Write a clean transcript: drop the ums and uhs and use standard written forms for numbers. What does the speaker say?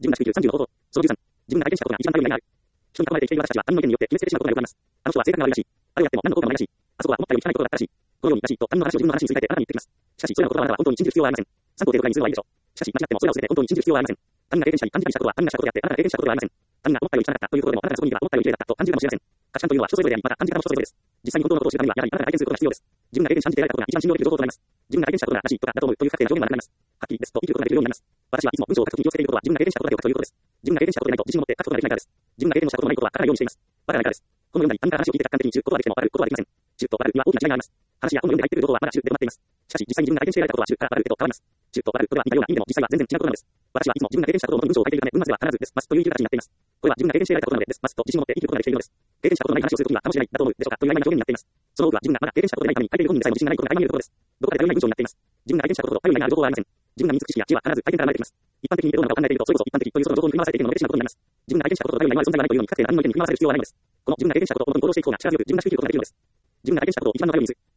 自分が低い30の方法。その13、自分が体験したことが一番頼りがいがある。人に囲まれて生きている私たちは何の意見によって決めつけてしまうことがよくあります。あの人は性格が悪いらしい。あれをやっても何の効果もないらしい。あそこは思ったより汚いことだったらしい。このようにらしいと他人の話を自分の話にすり替えてあなたに言ってきます。しかし、それらの言葉はあなたは本当に信じる必要はありません。参考程度ぐらいにするのはいいでしょう。しかし、間違ってもそれらを全て本当に信じる必要はありません。他人が経験したり感じたりしたことは他人がしたことであって、あなたが経験したことではありません。他人が思ったより汚かったということでも、あなたがそこにいれば思ったより綺麗だったと感じるかもしれません。価値観というのは人それぞれであり、また感じ方も人それぞれです。実際に本当のことを知るためには、やはりあなたが体験することが必要です。自分が経験し感じて得られたことが一番信用できる情報となります。自分が経験したことがらしいとかだと思うという不確定な表現はなくなります。はっきりですと生きることができるようになります。私はいつも文章を書くときに気をつけていることは、自分が経験したことだけを書くということです。自分が経験したことでないと自信を持って書くことができないからです。自分が経験したことのないことは書かないようにしています。わからないからです。このように他人から話を聞いて客観的に知ることができてもわかることはできません。知るとわかるには大きな違いがあります。話や本の読んで入っている情報はまだ知るで待っています。しかし実際に自分が体験して得られたことは知るからわかるでと変わります。知るとわかるとでは似たような意味でも実際は全然違うことなのです。私はいつも自分が経験したことを文章を書いているため、文末では必ずですますという言い方になっています。これは自分が経験して得られたことなのでですますと自信を持って生きることができているのです。経験したことのない話をするときにはかもしれないだと思うでしょうかという曖昧な表現になっています。その多くは自分がまだ経験したことでないために書いている本人でさえも自信がないことが垣間見えるところです。どこかで頼りない文章になっています。自分が体験したことと頼りがいのある情報はありません。自分が身につく知識や知恵は必ず体験から生まれてきます。一般的にどうなのかを考えていると、それこそ一般的というその情報に振り回されているので、不思議なことになります。自分が体験したことと頼りがいのある存在はないというように不確定な他人の意見に振り回される必要はないのです。この自分が経験したことを本当に行動していく方が力強く自分らしく生きることができるのです。自分が体験したことを一番の頼りにする。